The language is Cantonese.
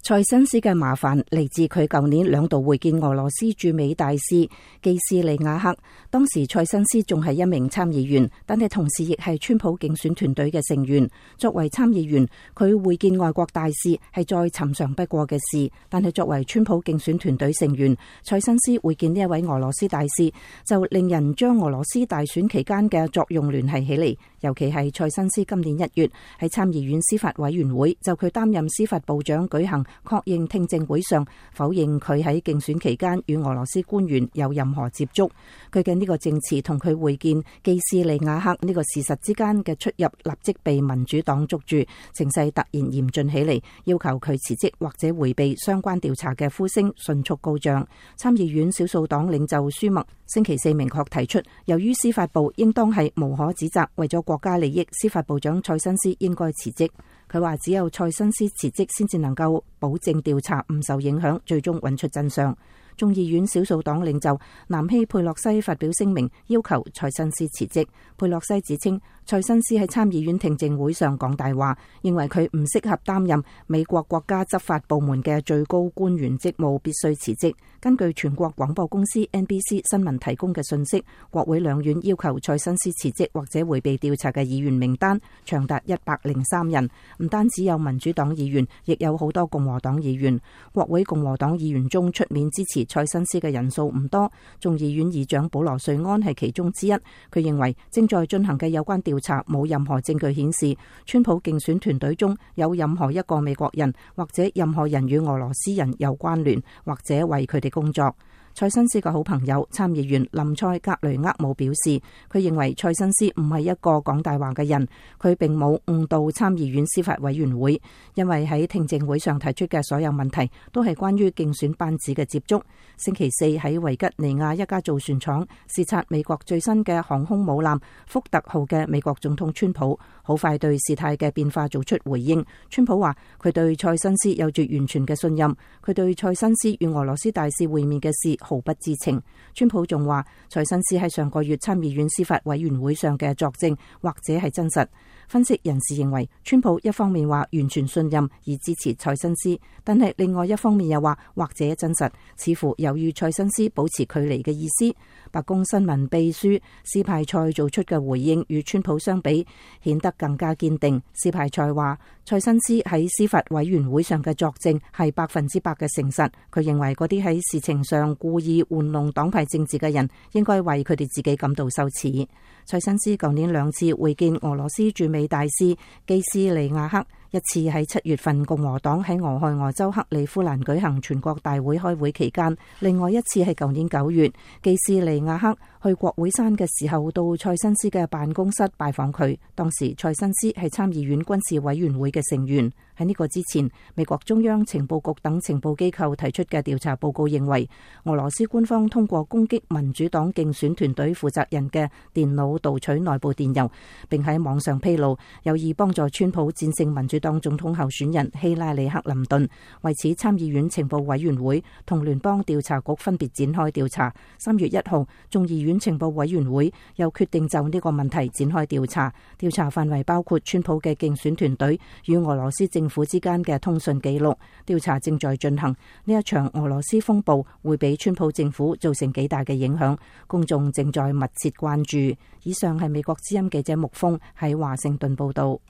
蔡新斯嘅麻煩嚟自佢舊年兩度會見俄羅斯駐美大使基斯利亞克，當時蔡新斯仲係一名參議員，但係同時亦係川普競選團隊嘅成員。作為參議員，佢會見外國大使係再尋常不過嘅事，但係作為川普競選團隊成員，蔡新斯會見呢一位俄羅斯大使，就令人將俄羅斯大選期間嘅作用聯繫起嚟。尤其係蔡新斯今年1月喺參議院司法委員會就佢擔任司法部長舉行確認聽證會上，否認佢喺競選期間與俄羅斯官員有任何接觸。佢嘅呢個證詞同佢會見基斯利亞克呢個事實之間嘅出入，立即被民主黨捉住，情勢突然嚴峻起嚟，要求佢辭職或者迴避相關調查嘅呼聲迅速高漲。參議院少數黨領袖舒默星期4明確提出，由於司法部應當係無可指責，為咗國家利益，司法部長蔡新斯應該辭職。佢話只有蔡新斯辭職先至能夠保證調查唔受影響，最終揾出真相。眾議院少數黨領袖南希佩洛西發表聲明，要求蔡新斯辭職。佩洛西指稱蔡新斯喺參議院聽證會上講大話，認為佢唔適合擔任美國國家執法部門嘅最高官員職務，必須辭職。根據全國廣播公司 NBC 新聞提供嘅信息，國會兩院要求蔡新斯辭職或者迴避調查嘅議員名單長達103人，唔單止有民主黨議員，亦有好多共和黨議員。國會共和黨議員中出面支持蔡新斯嘅人數唔多，眾議院議長保羅瑞安係其中之一。佢認為正在進行嘅有關調查冇任何證據顯示川普競選團隊中有任何一個美國人或者任何人與俄羅斯人有關聯或者為佢哋工作。蔡新斯嘅好朋友參議員林塞格雷厄姆表示，佢認為蔡新斯唔係一個講大話嘅人，佢並冇誤導參議院司法委員會，因為喺聽證會上提出嘅所有問題都係關於競選班子嘅接觸。星期4喺維吉尼亞一家造船廠視察美國最新嘅航空母艦福特號嘅美國總統川普，好快對事態嘅變化做出回應。川普話佢對蔡新斯有住完全嘅信任，佢對蔡新斯與俄羅斯大使會面嘅事毫不知情。川普仲話蔡新斯喺上個月參議院司法委員會上嘅作證或者係真實。分析人士認為，川普一方面話完全信任而支持蔡新斯，但係另外一方面又話或者真實，似乎有與蔡新斯保持距離嘅意思。白宮新聞秘書斯派塞做出嘅回應與川普相比顯得更加堅定。斯派塞話蔡新斯喺司法委員會上嘅作證係100%嘅誠實。佢認為嗰啲喺事情上故意玩弄黨派政治嘅人應該為佢哋自己感到羞恥。蔡新斯舊年2次會見俄羅斯駐美大使基斯利亞克，一次喺7月份共和黨喺俄亥俄州克里夫蘭舉行全國大會開會期間，另外一次係舊年9月，基斯利亞克去國會山嘅時候到蔡新斯嘅辦公室拜訪佢。當時蔡新斯係參議院軍事委員會嘅成員。喺呢個之前，美國中央情報局等情報機構提出嘅調查報告認為，俄羅斯官方通過攻擊民主黨競選團隊負責人嘅電腦盜取內部電郵，並喺網上披露，有意幫助川普戰勝民主黨總統候選人希拉里克林頓。為此，參議院情報委員會同聯邦調查局分別展開調查。3月1號，眾議院情報委員會又決定就呢個問題展開調查，調查範圍包括川普嘅競選團隊與俄羅斯政府之間嘅通訊記錄。調查正在進行。呢一場俄羅斯風暴會俾川普政府造成幾大嘅影響，公眾正在密切關注。以上係美國之音記者木峰喺華盛頓報道。